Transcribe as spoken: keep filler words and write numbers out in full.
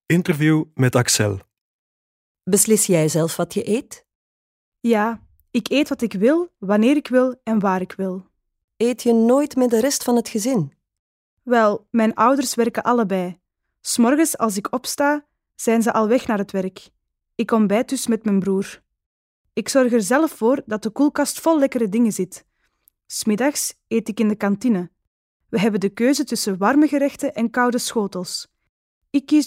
Interview met Axel. Beslis jij zelf wat je eet? Ja, ik eet wat ik wil, wanneer ik wil en waar ik wil. Eet je nooit met de rest van het gezin? Wel, mijn ouders werken allebei. 'S Morgens als ik opsta, zijn ze al weg naar het werk. Ik ontbijt dus met mijn broer. Ik zorg er zelf voor dat de koelkast vol lekkere dingen zit. 'S Middags eet ik in de kantine. We hebben de keuze tussen warme gerechten en koude schotels. Ik kies